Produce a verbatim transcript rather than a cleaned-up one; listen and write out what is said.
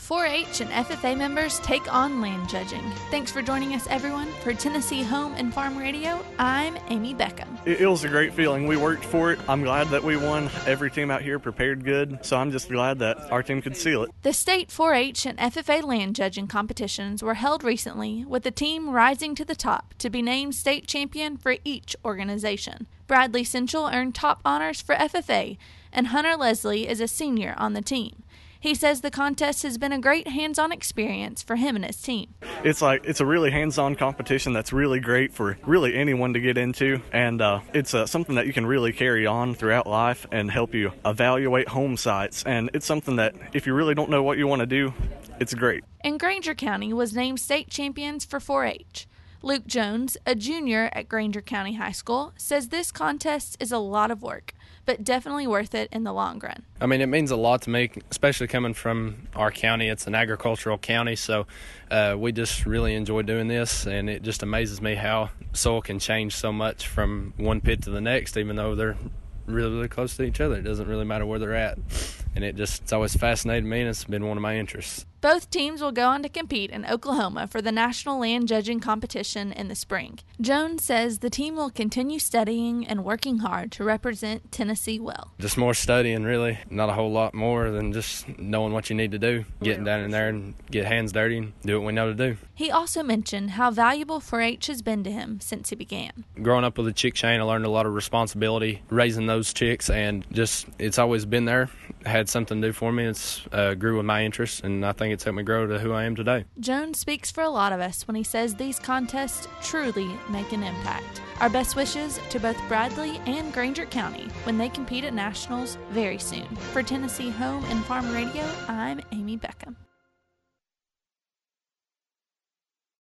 four H and F F A members take on land judging. Thanks for joining us, everyone. For Tennessee Home and Farm Radio, I'm Amy Beckham. It, it was a great feeling. We worked for it. I'm glad that we won. Every team out here prepared good, so I'm just glad that our team could seal it. The state four H and F F A land judging competitions were held recently, with the team rising to the top to be named state champion for each organization. Bradley Central earned top honors for F F A, and Hunter Leslie is a senior on the team. He says the contest has been a great hands-on experience for him and his team. It's like it's a really hands-on competition that's really great for really anyone to get into, and uh, it's uh, something that you can really carry on throughout life and help you evaluate home sites. And it's something that if you really don't know what you want to do, it's great. And Granger County was named state champions for four H. Luke Jones, a junior at Granger County High School, says this contest is a lot of work, but definitely worth it in the long run. I mean, it means a lot to me, especially coming from our county. It's an agricultural county, so uh, we just really enjoy doing this, and it just amazes me how soil can change so much from one pit to the next, even though they're really, really close to each other. It doesn't really matter where they're at, and it just it's always fascinated me, and it's been one of my interests. Both teams will go on to compete in Oklahoma for the National Land Judging Competition in the spring. Jones says the team will continue studying and working hard to represent Tennessee well. Just more studying, really. Not a whole lot more than just knowing what you need to do, getting down in there and get hands dirty and do what we know to do. He also mentioned how valuable four H has been to him since he began. Growing up with a chick chain, I learned a lot of responsibility raising those chicks, and just it's always been there. Had something to do for me. It's uh, grew with my interests, and I think it's helped me grow to who I am today. Jones speaks for a lot of us when he says these contests truly make an impact. Our best wishes to both Bradley and Granger County when they compete at nationals very soon. For Tennessee Home and Farm Radio, I'm Amy Beckham.